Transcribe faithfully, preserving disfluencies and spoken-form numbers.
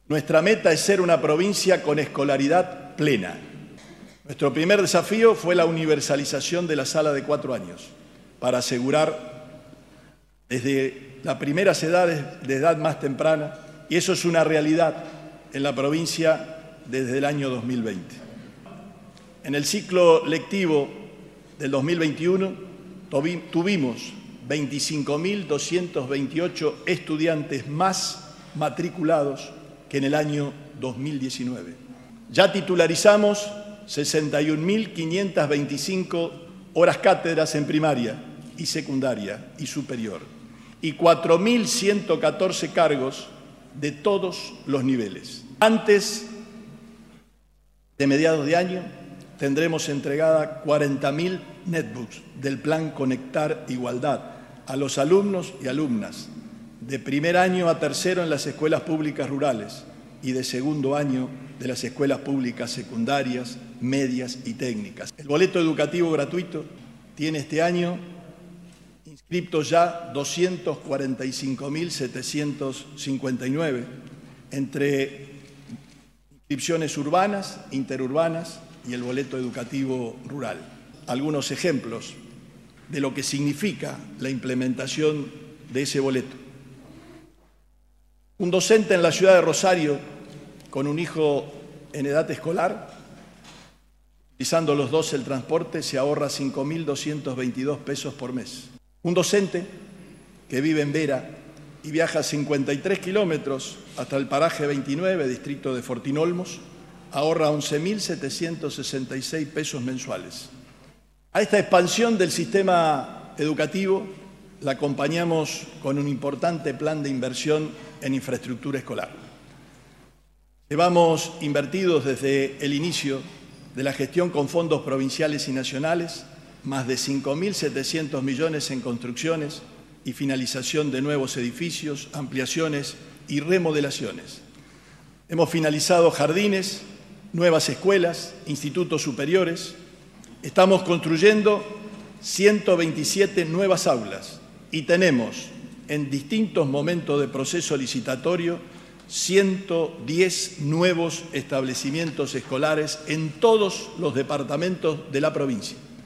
Nuestra meta es ser una provincia con escolaridad plena. Nuestro primer desafío fue la universalización de la sala de cuatro años, para asegurar desde las primeras edades, de edad más temprana, y eso es una realidad en la provincia desde el año dos mil veinte. En el ciclo lectivo del dos mil veintiuno tuvimos veinticinco mil doscientos veintiocho estudiantes más matriculados que en el año dos mil diecinueve. Ya titularizamos sesenta y un mil quinientas veinticinco horas cátedras en primaria y secundaria y superior y cuatro mil ciento catorce cargos de todos los niveles. Antes de mediados de año tendremos entregada cuarenta mil netbooks del Plan Conectar Igualdad a los alumnos y alumnas de primer año a tercero en las escuelas públicas rurales y de segundo año de las escuelas públicas secundarias, medias y técnicas. El boleto educativo gratuito tiene este año inscriptos ya doscientos cuarenta y cinco mil setecientos cincuenta y nueve entre inscripciones urbanas, interurbanas y el boleto educativo rural. Algunos ejemplos de lo que significa la implementación de ese boleto. Un docente en la ciudad de Rosario con un hijo en edad escolar, utilizando los dos el transporte, se ahorra cinco mil doscientos veintidós pesos por mes. Un docente que vive en Vera y viaja cincuenta y tres kilómetros hasta el paraje veintinueve, distrito de Fortín Olmos, ahorra once mil setecientos sesenta y seis pesos mensuales. A esta expansión del sistema educativo la acompañamos con un importante plan de inversión en infraestructura escolar. Llevamos invertidos desde el inicio de la gestión con fondos provinciales y nacionales más de cinco mil setecientos millones en construcciones y finalización de nuevos edificios, ampliaciones y remodelaciones. Hemos finalizado jardines, nuevas escuelas, institutos superiores. Estamos construyendo ciento veintisiete nuevas aulas y tenemos en distintos momentos de proceso licitatorio ciento diez nuevos establecimientos escolares en todos los departamentos de la provincia.